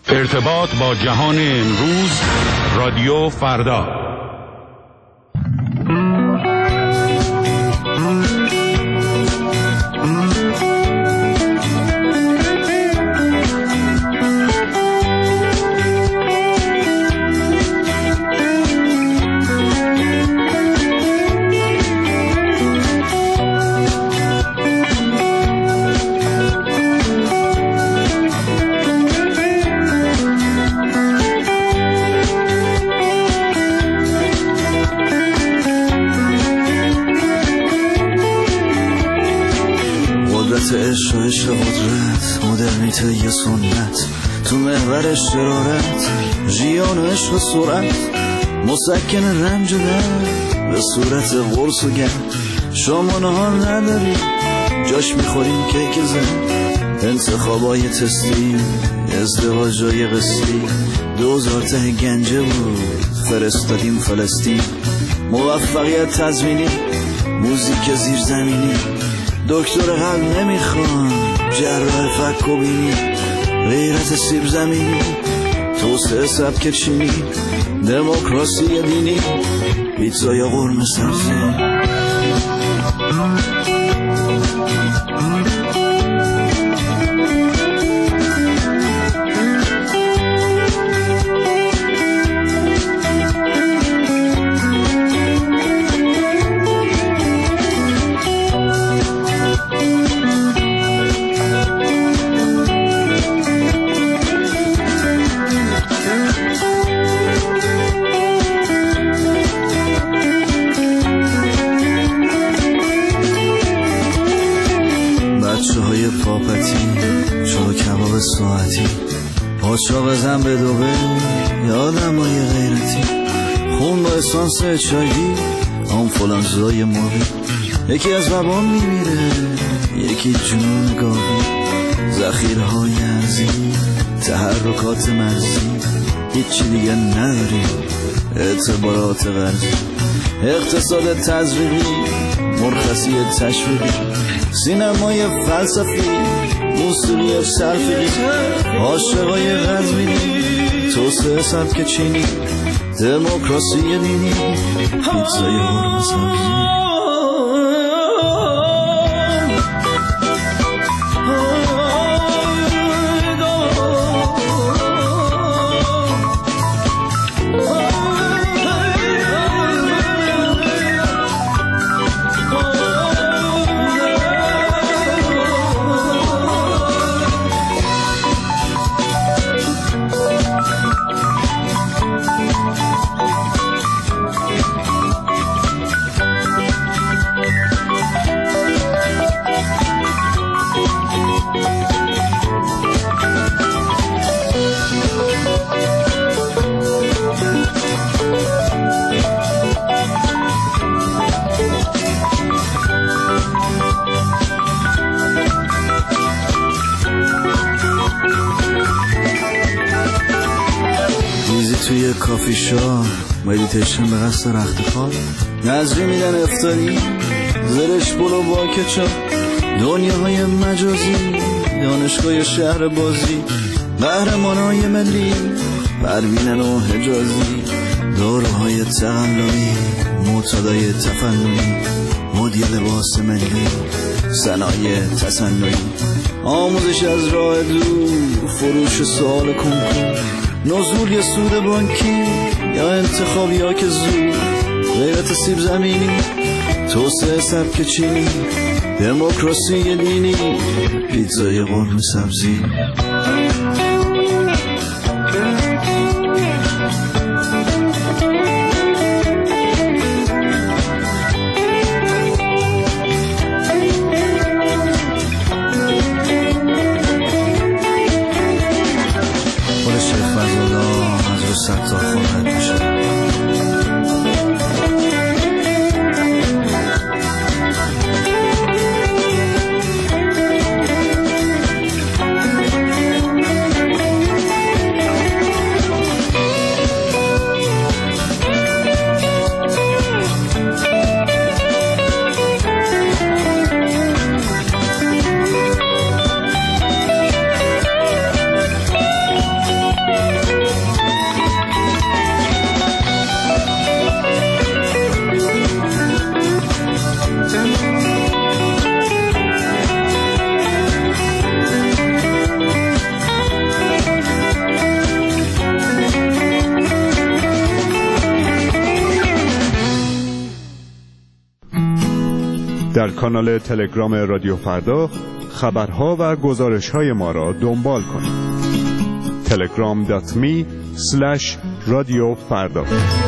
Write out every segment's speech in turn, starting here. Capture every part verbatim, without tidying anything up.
ارتباط با جهان امروز، رادیو فردا. عشق و عشق قدرت، مدرنیته یه سنت تو محور شرارت، ژیان و عشق و سرعت، مسکن رنج و درد به صورت قرص و گرد. شما نهار نداری جاش میخوریم کیک زن، انتخابای تستی، ازدواجای قسطی، دوزار ته گنجه بود فرستادیم فلسطین. موفقیت تضمینی، موزیک زیرزمینی، دکتر قلب نمیخوان، جراح فک و بینی، غیرت سیب زمینی، توسعه سبک چینی، دموکراسی دینی، پیتزا یا قرمه سبزی. ساعتی پاچا بزن به دوبه، یادم های غیرتی، خون با اسانس چایی، آنفولانزای موبی، یکی از وبا میمیره، یکی جنون گاوی، ذخیره های ارزی، تحرکات مرزی، هیچی دیگه نداریم، اعتبارات ورزی، اقتصاد تزریقی، مرخصی تشویقی، سینمای فلسفی، موسیقی سلفی، عاشقای غزمینی، توسعه سبک چینی، دموکراسی دینی، پیتزای قرمه سبزی. توی کافی شا، مدیتیشن به قصد رخت خواب، نظری میدن افطاری، زرش بلو با کچاپ، دنیاهای مجازی، دانشگاه شهر بازی، قهرمانای ملی، پروینن و حجازی، داروهای تقلبی، معتادای تفننی، مدیر لباس ملی، صنایع تصنعی، آموزش از راه دور، فروش سوال کنکور، نزول یا سود بانکی یا انتخاب یا که زود، غیرت سیب زمینی، توسعه سبک چینی، دموکراسی دینی، پیتزای قرمه سبزی. در کانال تلگرام رادیو فردا خبرها و گزارش‌های ما را دنبال کنید. تلگرام دات می اسلش رادیو فردا.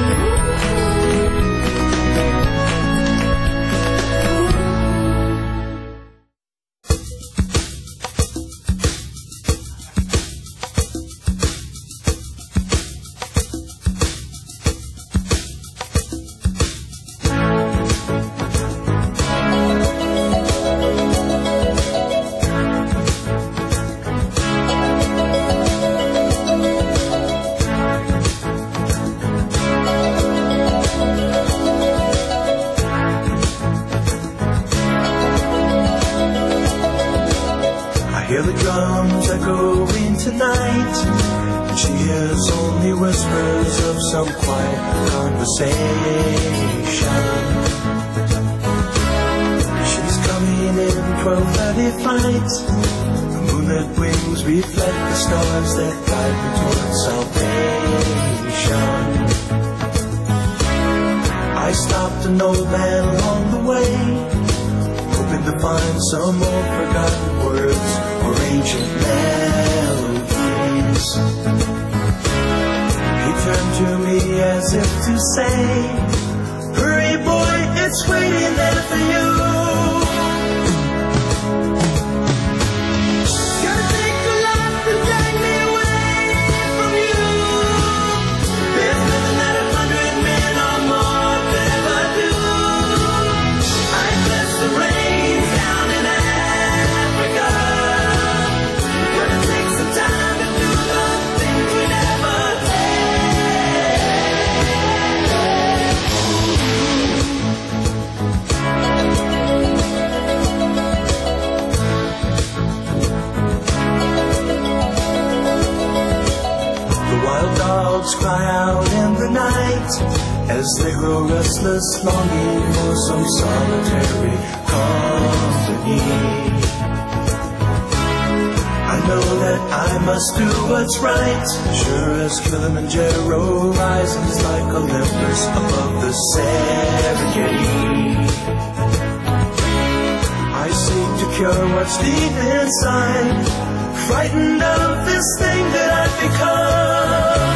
Hear the drums echoing tonight. She hears only whispers of some quiet conversation. She's coming in twelve thirty flight. The moonlit wings reflect the stars that guide me towards salvation. I stopped an old man along the way, hoping to find some old forgotten words or ancient melodies. He turned to me as if to say, hurry boy, it's waiting there for you. Gotta take a lot to drag me away from you. There's nothing that a hundred men or more could ever do. I bless the rains down in Africa. Gonna take some time to do the things we never The wild dogs cry out in the night as they grow restless, longing for some solitary company. I know that I must do what's right, sure as Kilimanjaro rises like Olympus above the Serengeti. I seek to cure what's deep inside, frightened of this thing that I've become.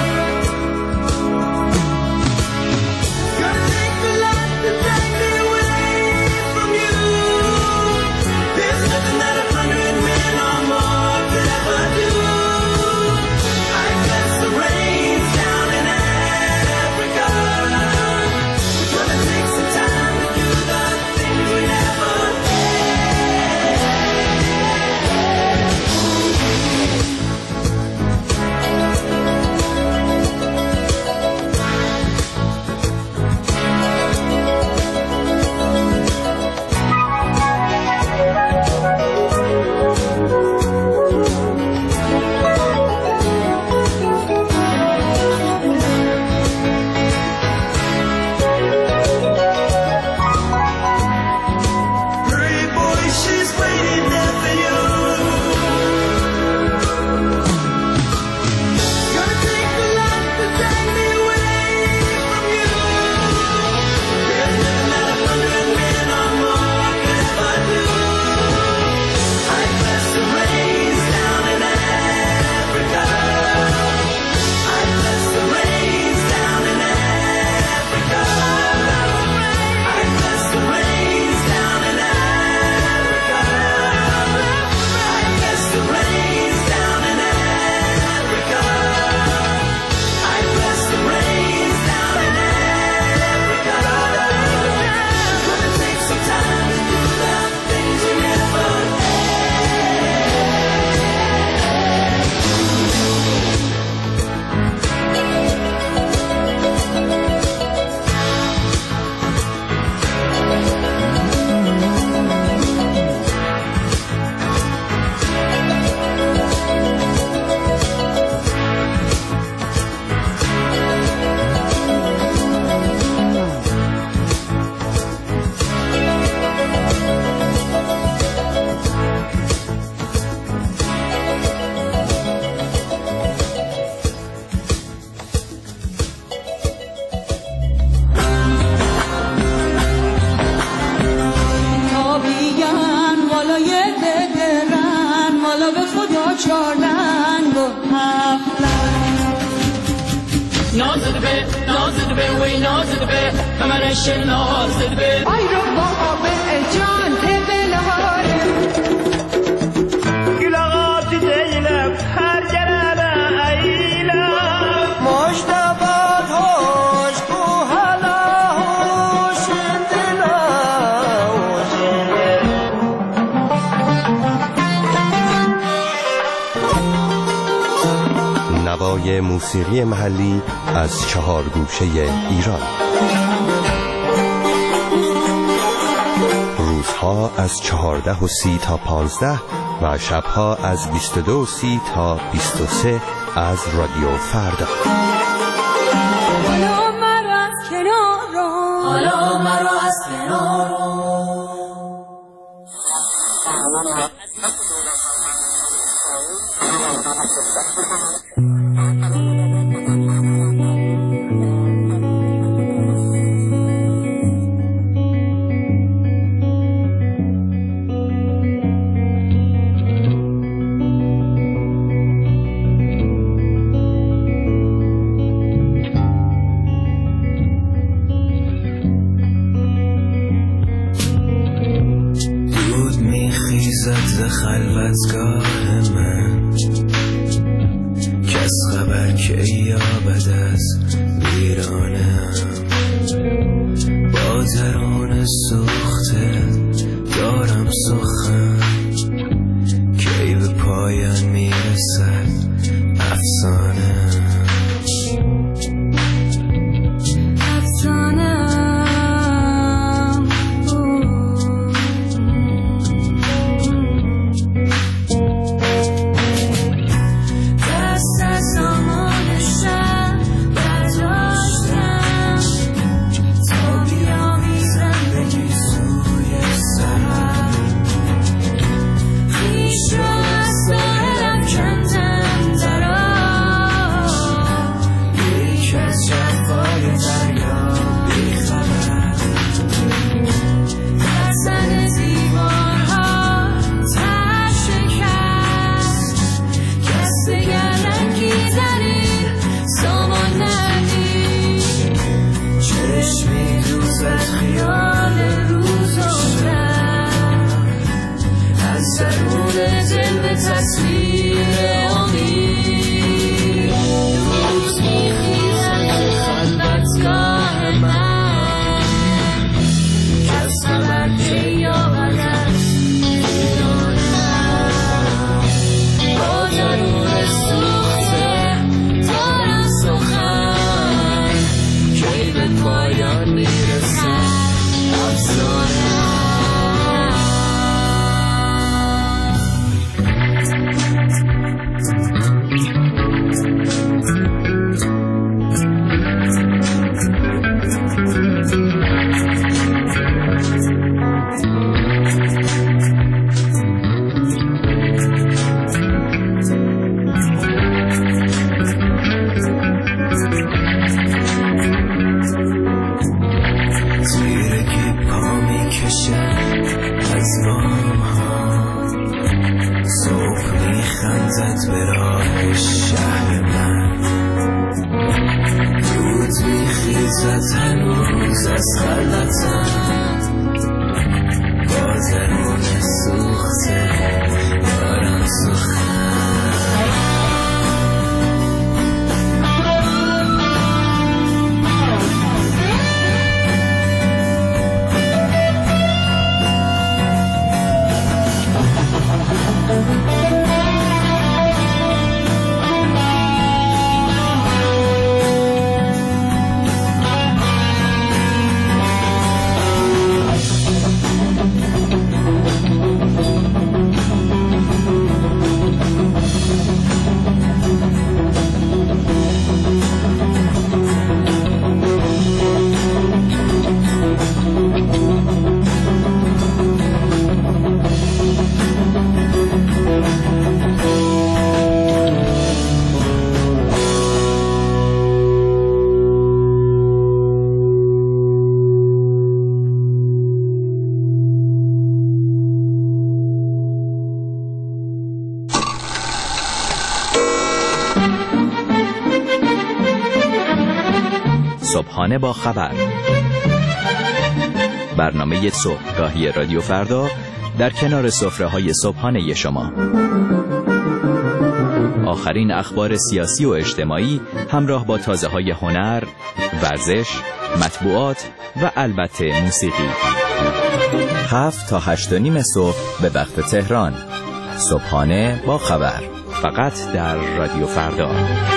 Gonna take a lot to drag me away from you. There's nothing that a hundred men or more could ever do. I bless the rains down in Africa. Gonna take some time to do the things we never did. نازد به نازد به وی نازد به کمرش نازد به آی رو بابا به جان تبلهار گلغات دیلم هر گرانه ایلم مجتبات هوش بو هلا هوش دلا نوای موسیقی محلی از چهار گوشه ایران. روزها از چهارده و سی تا پانزده و شبها از بیست و دو و سی تا بیست و سه از رادیو فردا. حالا مرا از کنار حالا مرا از کنار خلوتگاه من کس خبر که یابد از ویرانم با درون سوخته دارم سخن کی به پایان میرسد افسانه صبحانه با خبر، برنامه صبحگاهی رادیو فردا در کنار سفره‌های صبحانه شما. آخرین اخبار سیاسی و اجتماعی همراه با تازه‌های هنر، ورزش، مطبوعات و البته موسیقی. هفت تا هشت و نیم صبح به وقت تهران. صبحانه با خبر، فقط در رادیو فردا.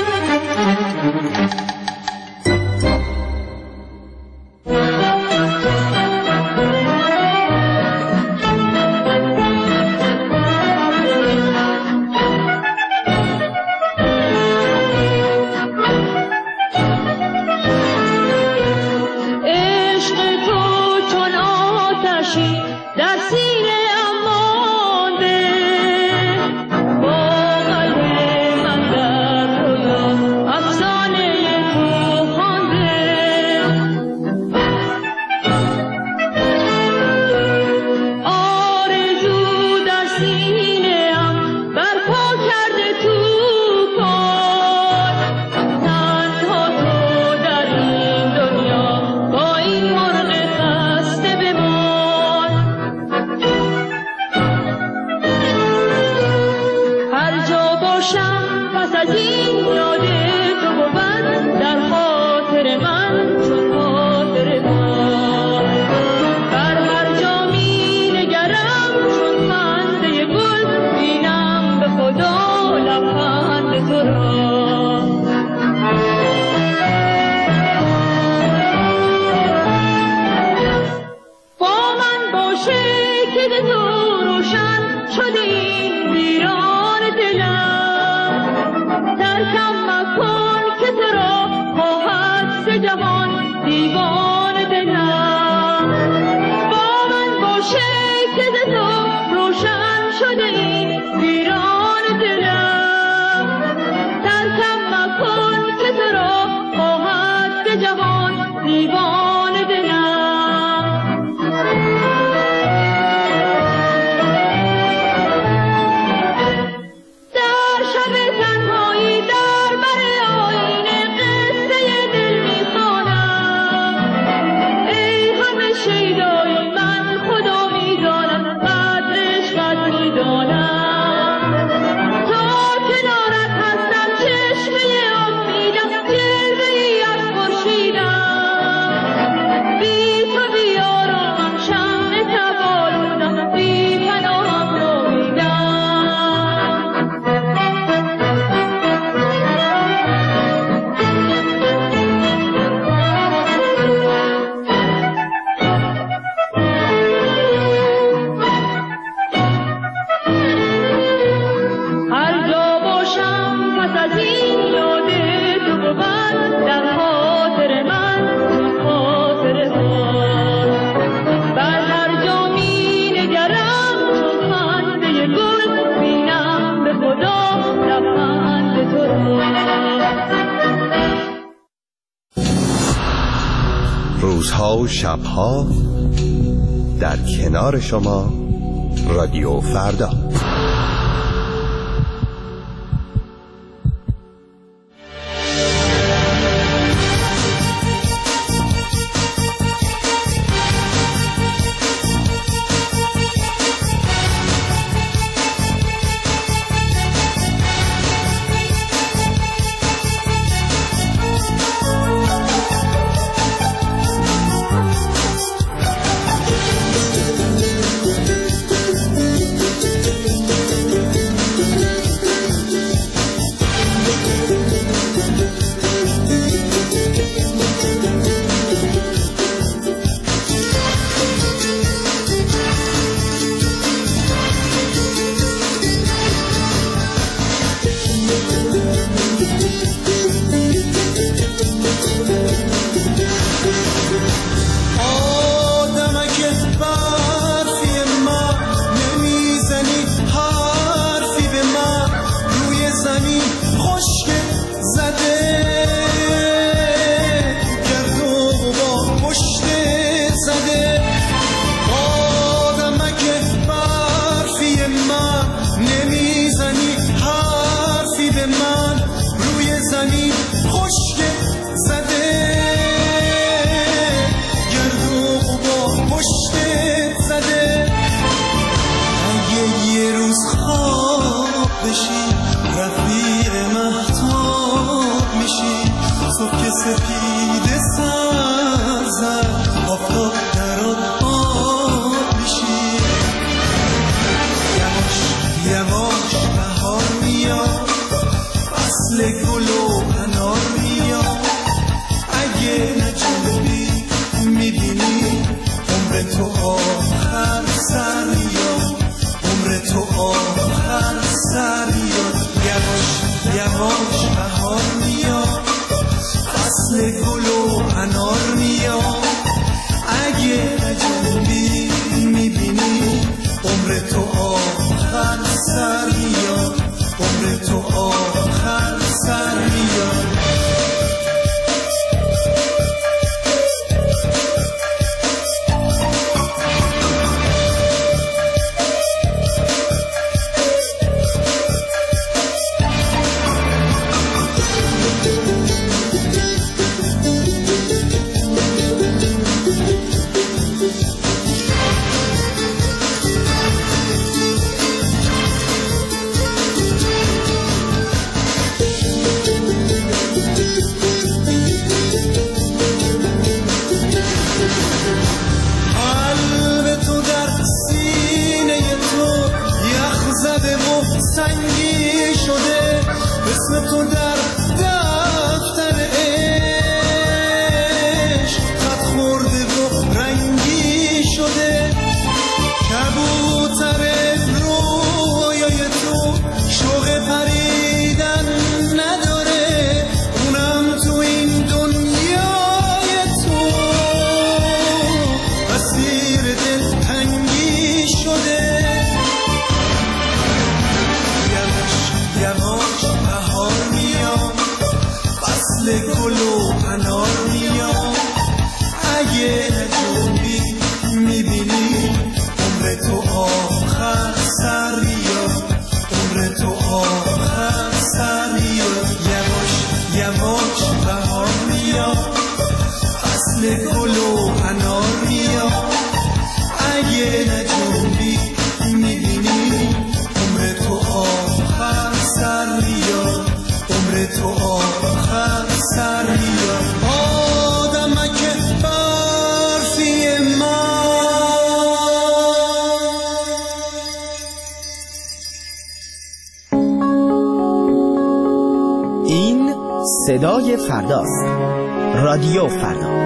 روزها و شبها در کنار شما رادیو فردا. سپید سرزد آفتاب در آن میشی. یواش یواش بهار میاد، فصل گل و انار میاد. اگه نجومی میبینی عمر تو آخر سر میاد، عمر تو آخر سر میاد. یواش یواش بهار میاد، فصل گل و انار میاد. اگه نجومی میبینی عمر تو آخر سر میاد، عمر تو آخر سر میاد. سنگی شده اسم تو در دفتر عشق، خط خورده و رنگی شده. کبوتر رویای تو شوق پریدن نداره، اونم تو این دنیای تو اسیر دلتنگی شده. یواش بهار میاد، فصل گل و انار میاد. اگه نجومی میبینی عمر تو آخر سر میاد، عمر تو آخر سر میاد. یواش یواش بهار میاد، فصل گل و انار میاد. اگه نجومی میبینی عمر تو آخر سر میاد، عمر تو آخر سر میاد. آدمک برفی من. این صدای فرداست. رادیو فردا.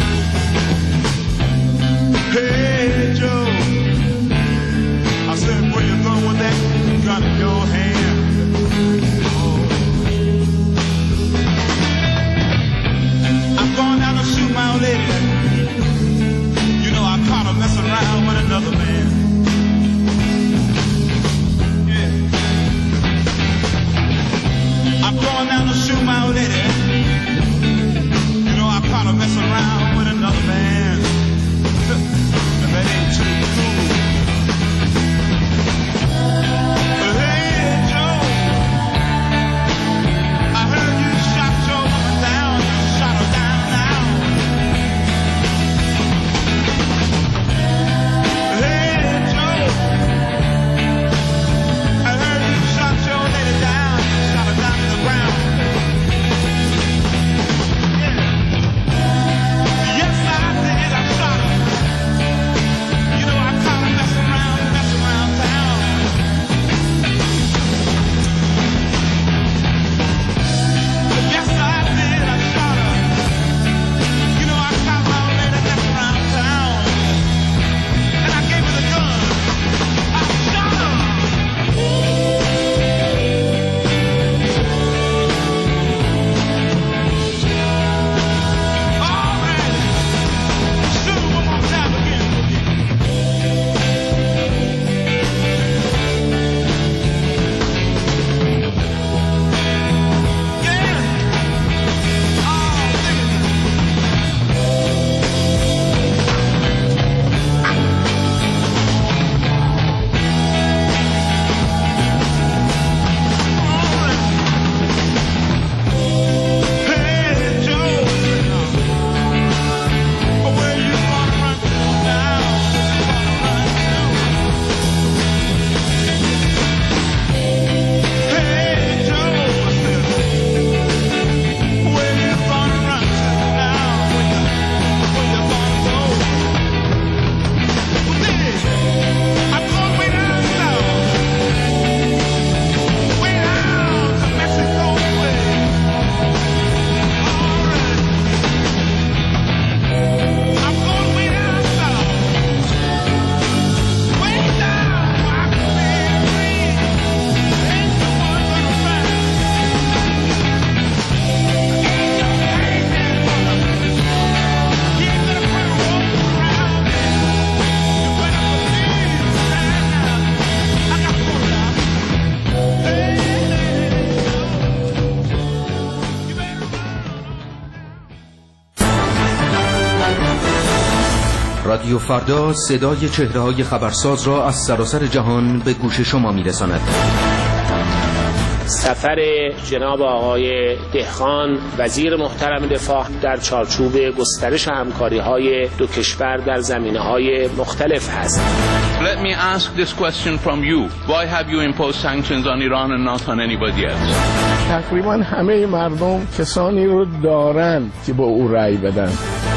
Hey Joe, I said رادیو فردا صدای چهره‌های خبرساز را از سراسر جهان به گوش شما می‌رساند. سفر جناب آقای دهقان وزیر محترم دفاع در چارچوب گسترش همکاری‌های دو کشور در زمینه‌های مختلف هست. Let me ask this question from you. Why have you imposed sanctions on Iran and not on anybody else? تقریبا همه مردم کسانی رو دارن که با او رأی بدن.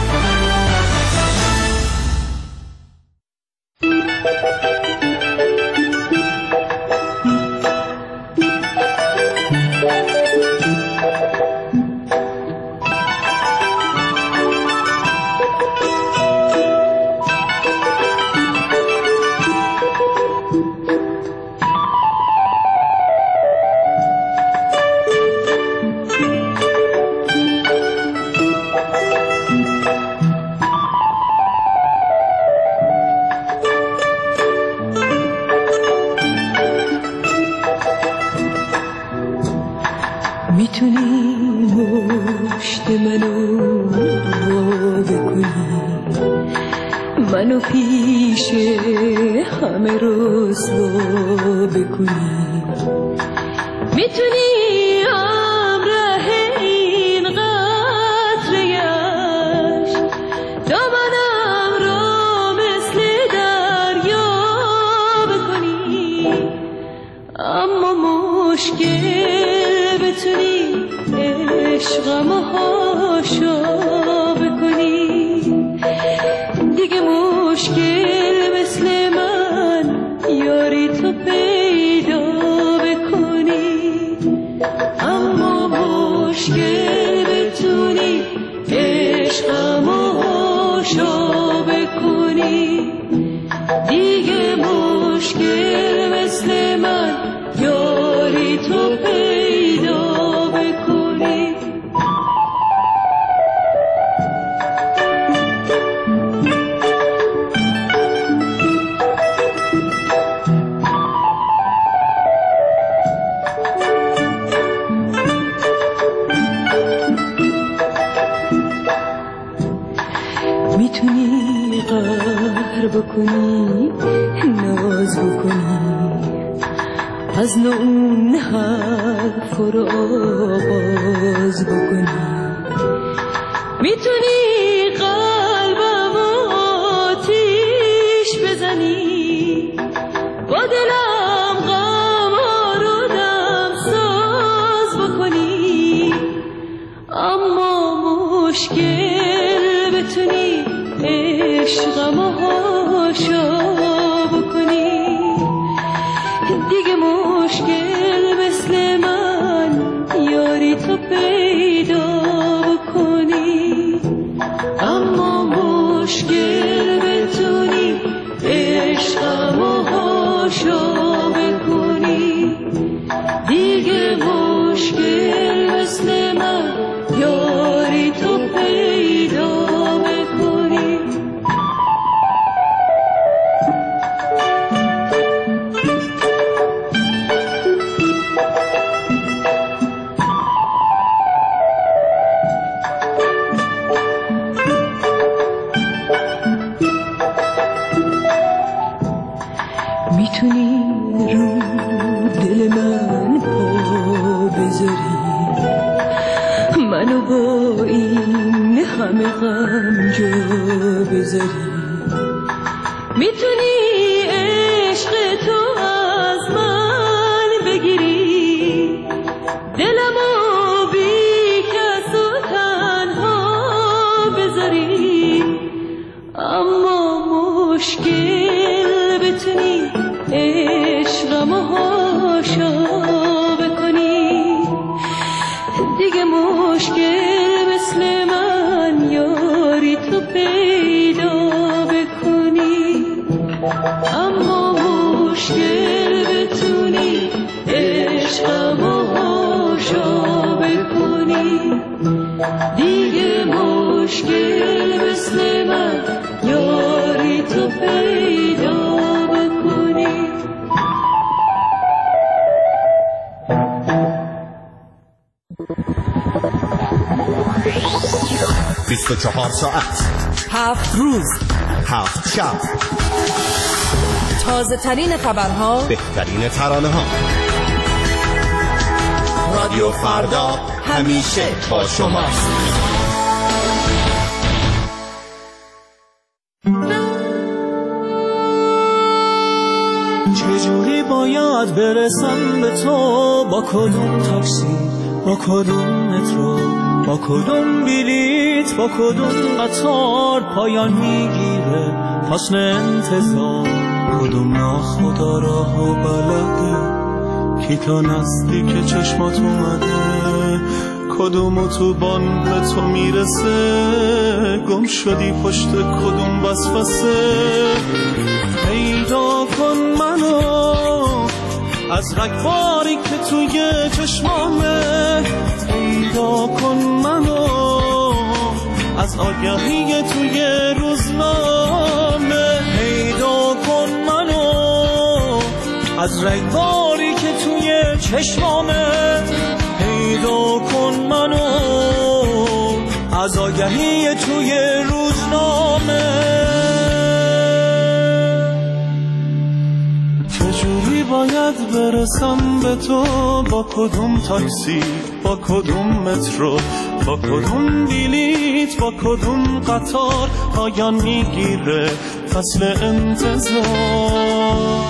میتونی مشت منو وا بکنی، منو پیش همه رسوا بکنی، میتونی همراه این قطره‌اش دامنم را مثل دریا بکنی، اما مشکل بتونی عشقم و هاشا بکنی، دیگه مشکل مثل من یاری تو پیدا بکنی، اما مشکل بتونی عشقم و هاشا بکنی، دیگه مشکل مثل من یاری تو پیدا بکنی. میتونی قهر بکنی، ناز بکنی، از نو اون حرف رو آغاز بکنی، میتونی قلبم آتیش بزنی، با دلم غم رو دم ساز بکنی، اما مشکل بتونی عشقم و هاشا بکنی، دیگه مشکل مثل من یاری تو پیدا بکنی، اما مشکل بتونی عشقم و هاشا بکنی، دیگه مشکل مثل من یاری تو پیدا بکنی. میتونی رو دل من پا بذاری، منو با این همه غم جا بذاری، میتونی عشق تو از من بگیری، دلمو بی کس و تنها بذاری، اما مشکل بتونی عشقم و هاشا بکنی، دیگه مشکل مثل من یاری تو پیدا بکنی، اما مشکل بتونی عشقم و هاشا بکنی، دیگه مشکل مثل من یاری تو پیدا بکنی. بیست و چهار ساعت هفت روز، هفت شب، تازه ترین خبرها، بهترین ترانه ها. رادیو فردا همیشه با شماست. چجوری باید برسم به تو؟ با کدوم تاکسی، با کدوم مترو، با کدوم بلیت، با کدوم قطار پایان میگیره فصل انتظار؟ کدوم ناخدا راهو بلده کی تا نزدیک چشمات اومده؟ کدوم اتوبان به تو میرسه؟ گم شدی پشت کدوم وسوسه؟ پیدا کن منو از رگباری که توی چشمامه، پیدا کن منو از آگهی توی روزنامه، پیدا کن منو از رگباری که توی چشمامه، پیدا کن منو از آگهی توی روزنامه. چجوری باید برسم به تو؟ با کدوم تاکسی، با کدوم مترو، با کدوم بلیت، با کدوم قطار پایان میگیره فصل انتظار؟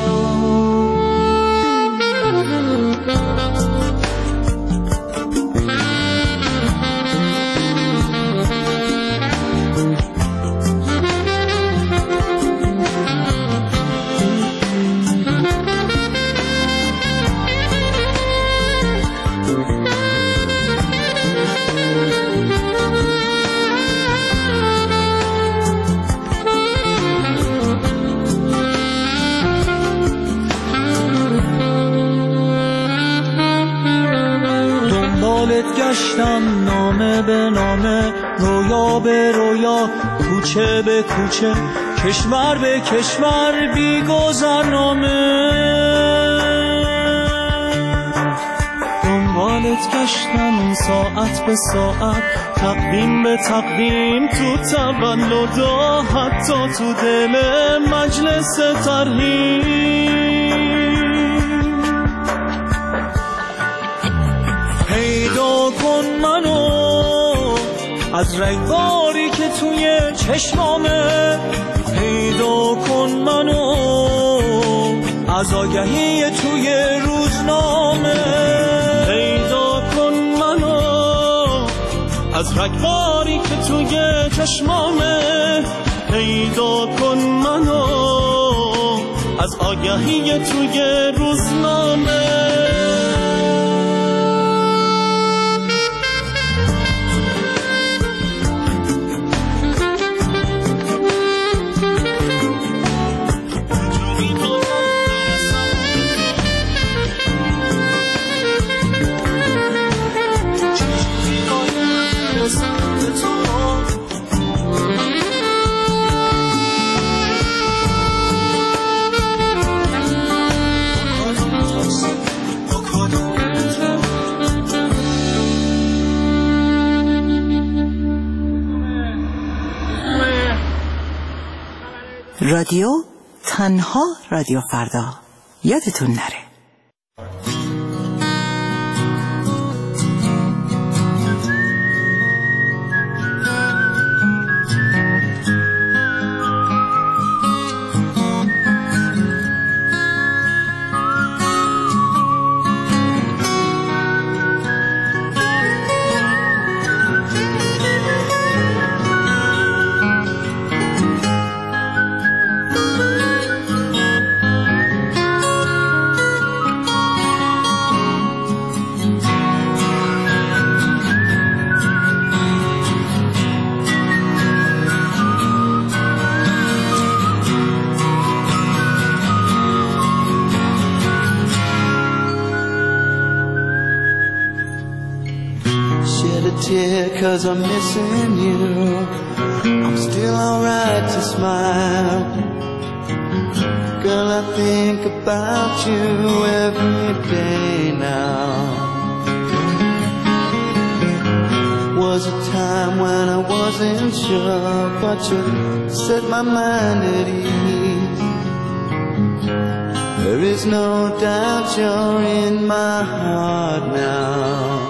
گشتم نامه به نامه، رویا به رویا، کوچه به کوچه، کشور به کشور، بی گذرنامه. دنبالت گشتم ساعت به ساعت، تقویم به تقویم، تو تولدا، حتی تو دل مجلس ترحیم. پیدا کن منو از رگباری که توی چشمامه، پیدا کن منو از آگهی توی روزنامه، پیدا کن منو از رگباری که توی چشمامه، پیدا کن منو از آگهی توی روزنامه. رادیو تنها رادیو فردا، یادتون نره. Cause I'm missing you, I'm still alright to smile. Girl, I think about you every day now. Was was a time when I wasn't sure, but you set my mind at ease. There is no doubt you're in my heart now.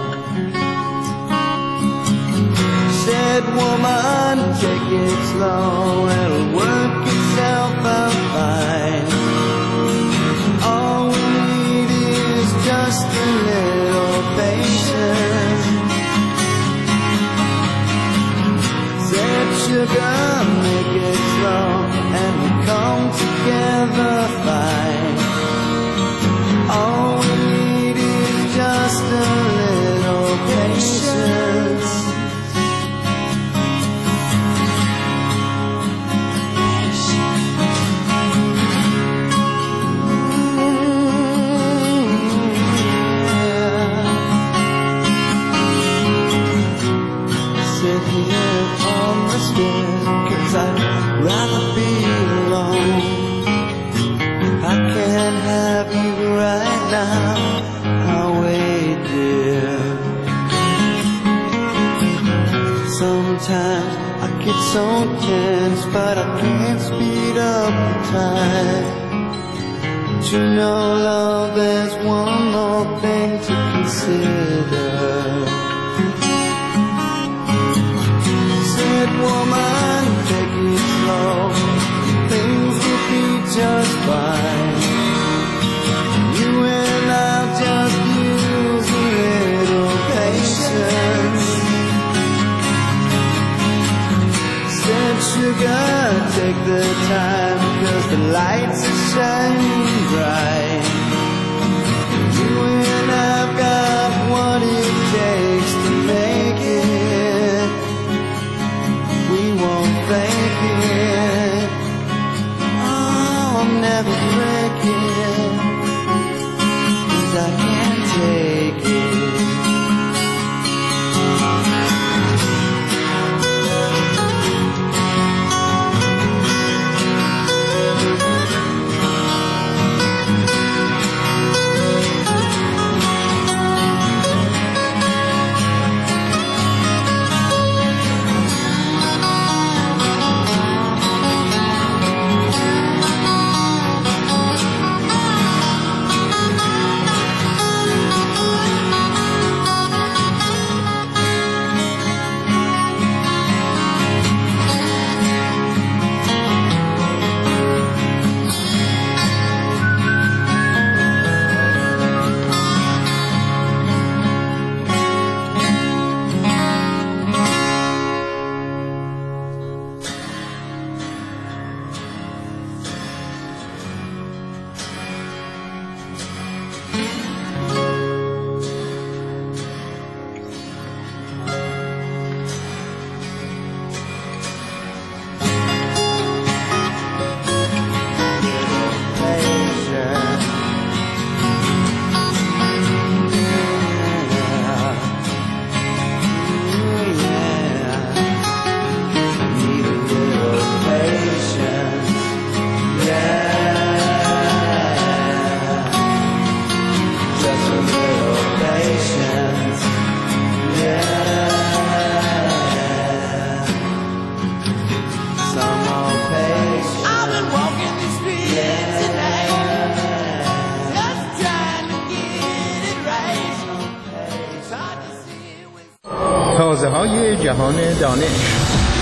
Said woman, take it slow, it'll work itself out fine. All we need is just a little patience. Said sugar, make it slow, and we'll come together fine. All we need is just a little patience. Sit here on the stairs, 'cause I'd rather be alone. I can't have you right now. I'll wait, dear. Sometimes I get so tense, but I can't speed up the time. But you know, love, there's one more thing to consider. Said woman, take it slow, things will be just fine. You and I'll just use a little patience. Said sugar, take the time, 'cause the lights are shining bright. You and I've got what it takes to make it. We won't fake it. Oh, I'll never break it, 'cause I can't take it. تازه‌های جهان دانش.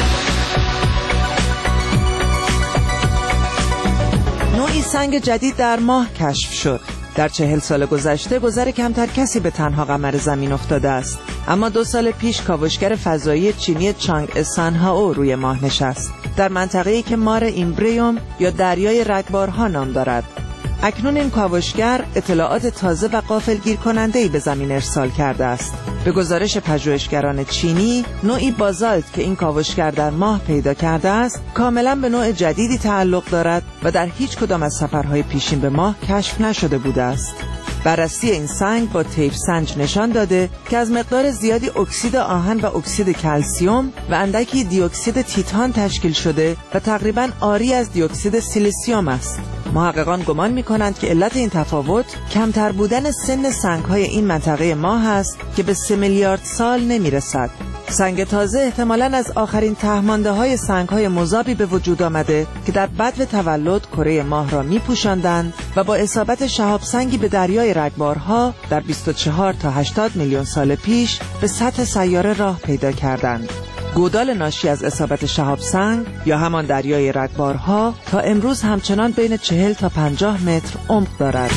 نوعی سنگ جدید در ماه کشف شد. در چهل سال گذشته گذر کمتر کسی به تنها قمر زمین افتاده است. اما دو سال پیش کاوشگر فضایی چینی چانگ سانهائو روی ماه نشست. در منطقه‌ای که مار ایمبریوم یا دریای رگبارها نام دارد. اکنون این کاوشگر اطلاعات تازه و غافلگیر کننده‌ای به زمین ارسال کرده است. به گزارش پژوهشگران چینی، نوعی بازالت که این کاوشگر در ماه پیدا کرده است، کاملاً به نوع جدیدی تعلق دارد و در هیچ کدام از سفرهای پیشین به ماه کشف نشده بوده است. بررسی این سنگ با طیف سنج نشان داده که از مقدار زیادی اکسید آهن و اکسید کلسیم و اندکی دی اکسید تیتان تشکیل شده و تقریباً عاری از دی اکسید سیلیسیوم است. محققان گمان می‌کنند که علت این تفاوت کمتر بودن سن سنگ‌های این منطقه ماه است که به سه میلیارد سال نمی‌رسد. سنگ تازه احتمالاً از آخرین تهمانده های سنگ های مذابی به وجود آمده که در بدو تولد کره ماه را می پوشاندند و با اصابت شهاب سنگی به دریای رگبارها در بیست و چهار تا هشتاد میلیون سال پیش به سطح سیاره راه پیدا کردند. گودال ناشی از اصابت شهاب سنگ یا همان دریای رگبارها تا امروز همچنان بین چهل تا پنجاه متر عمق دارد.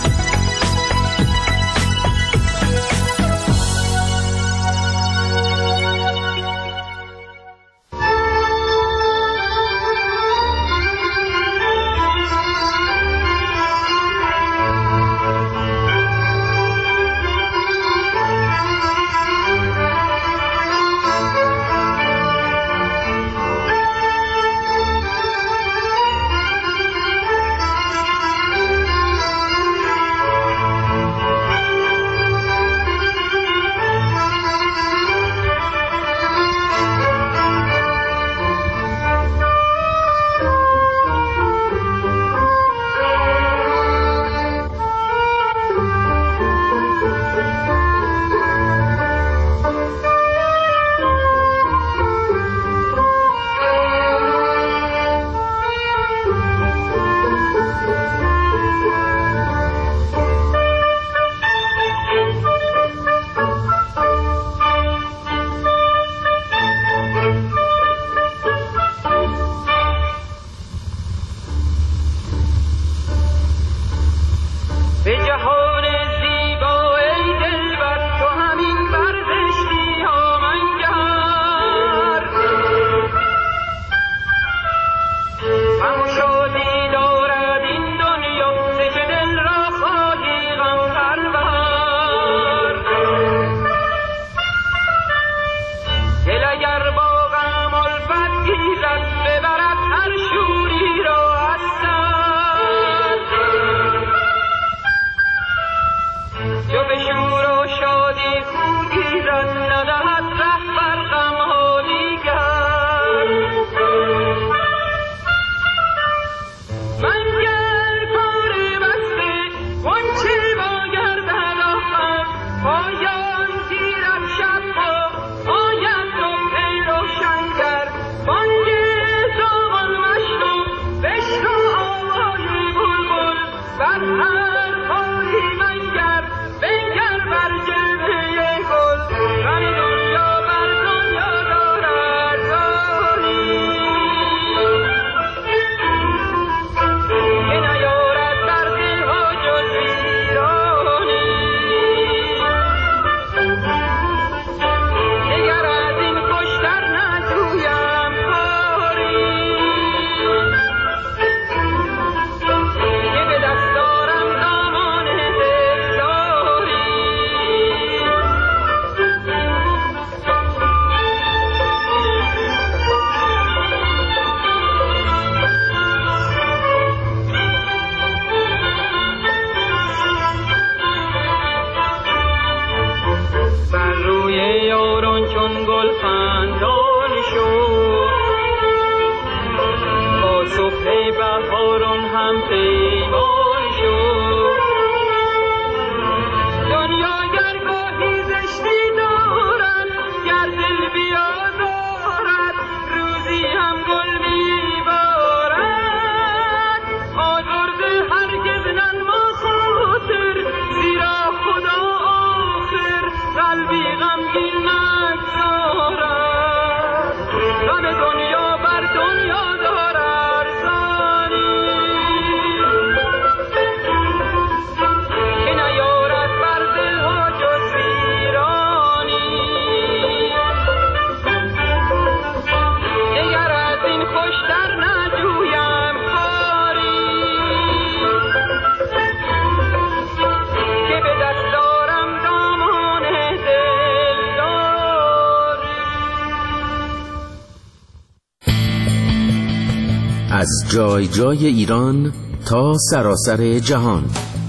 از جای جای ایران تا سراسر جهان،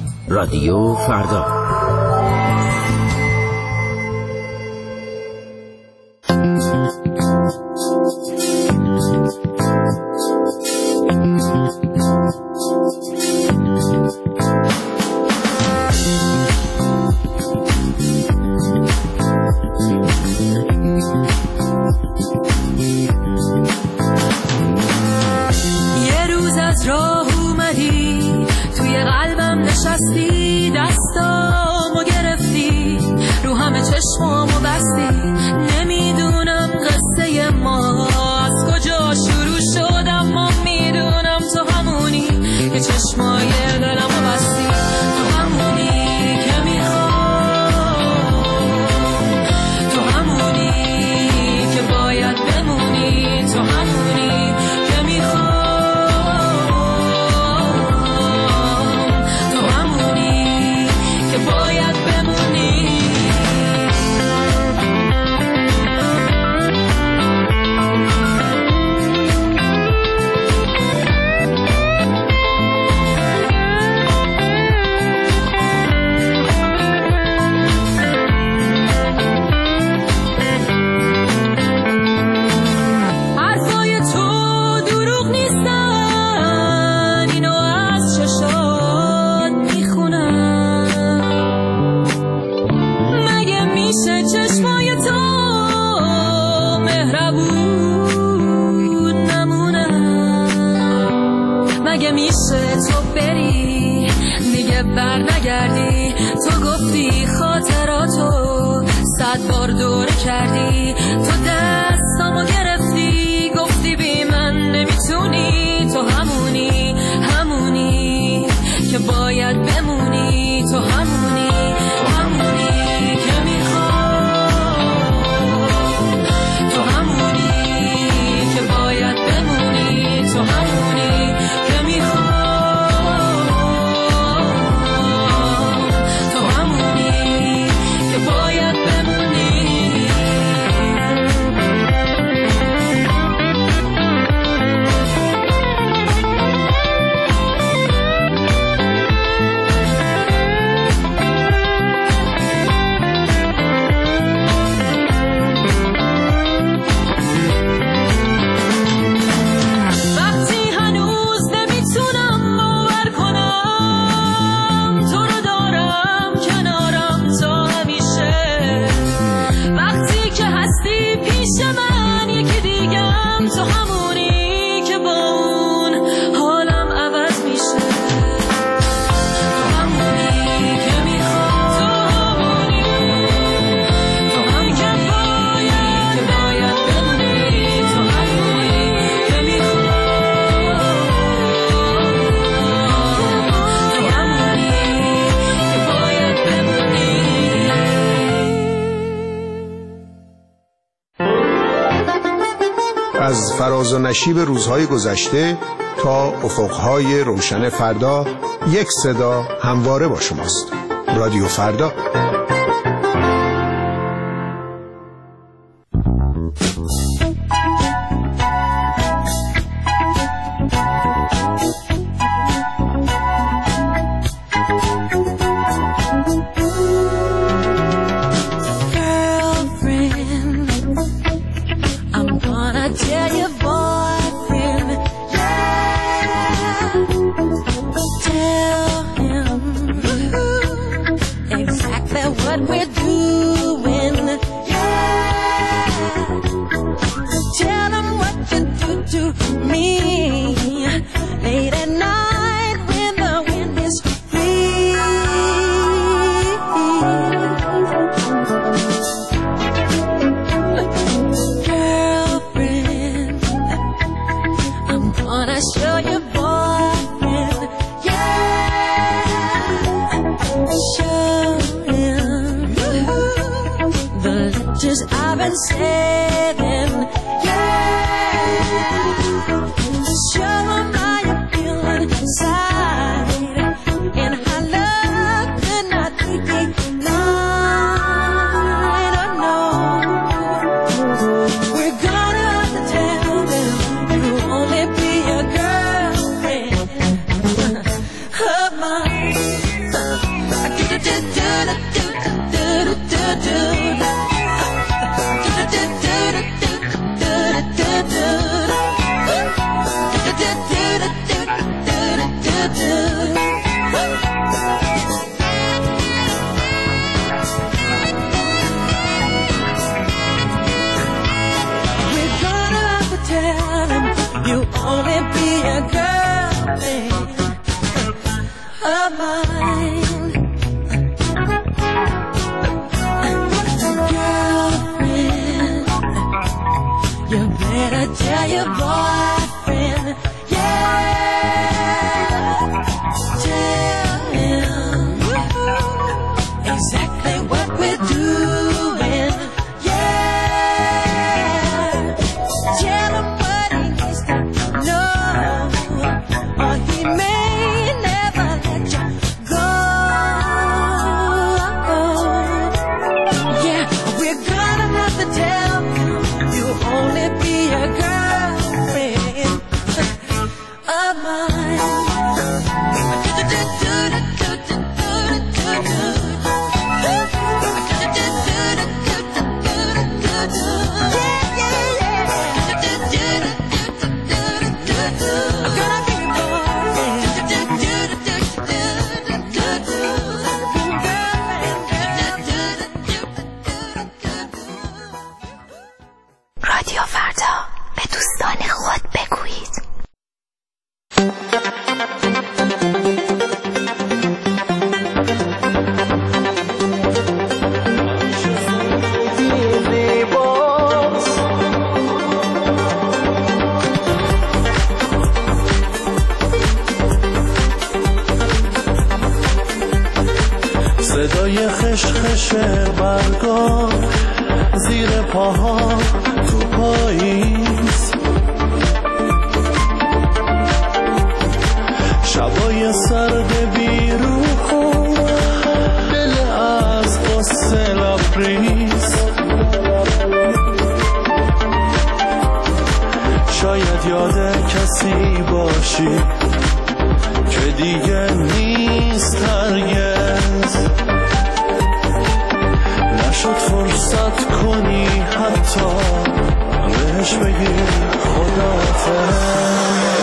رادیو فردا. از راه اومدی توی قلبم نشستی دستامو گرفتی رو همه چشمامو بستی نمیدونم قصه ما از کجا شروع شد اما میدونم تو همونی که چشمای دلمو بستی تو همونی که میخوام تو همونی که باید بمونی تو همونی که میخوام تو همونی که باید بمونی بر نگردی تو گفتی خاطراتو صد بار دوره کردی تو دستامو گرفتی گفتی بی من نمیتونی تو همونی همونی که باید بمونی تو همونی همونی که میخوام تو همونی که باید بمونی تو همونی که میخوام از فراز و نشیب روزهای گذشته تا افقهای روشن فردا یک صدا همواره با شماست. رادیو فردا. Do of mine. Girlfriend, you better tell your boyfriend, yeah, tell him exactly what we're doing, yeah, tell him what he needs to know, or he may never let you go. Yeah, we're gonna have to tell him you'll only be a girlfriend of mine. رادیو فردا، به دوستان خود بگویید. صدای خشخش برگا زیر پاها تو پاییز، شبای سرد بیروح و دل از قصه لبریز، شاید یاد کسی باشی که دیگه نیست هرگز، نشد فرصت کنی حتی بهش بگی خداحافظ.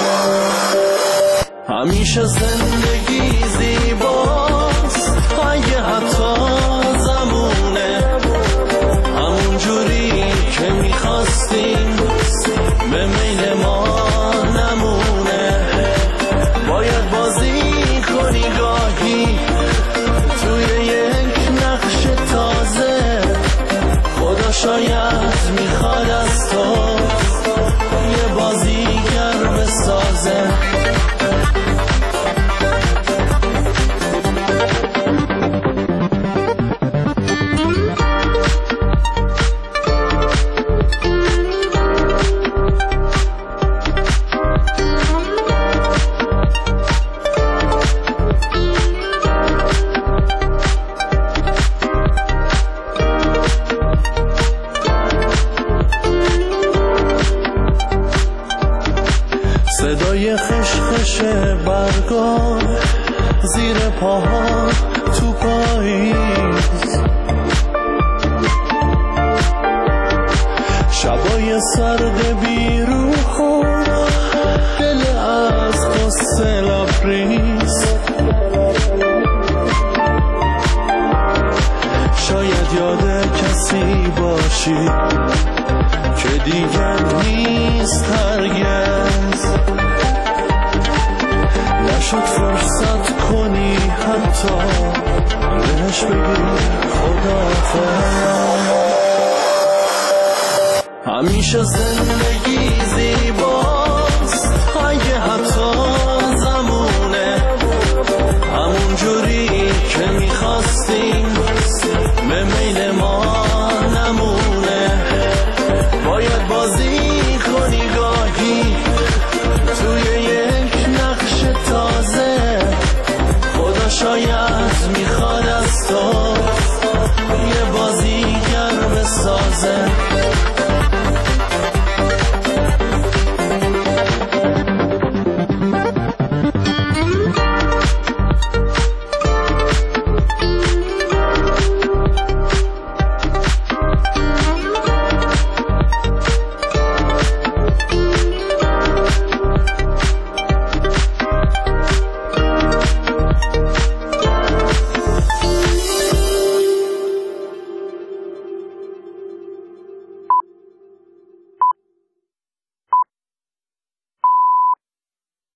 همیشه زندگی زیباست اگه حتی زمونه همون جوری که میخواستیم به میل ما نمونه، باید بازی کنی گاهی توی یک نقش تازه، خدا شاید میخواد از تو یه بازیگر بسازه. صدای خشخش برگا زیر پاها تو پاییز، شبای سرد بیروح و دل از قصه لبریز، شاید یاد کسی باشی که دیگر نیست هرگز، نشد فرصت کنی حتی بهش بگی خداحافظ. همیشه زندگی زیباست اگه حتی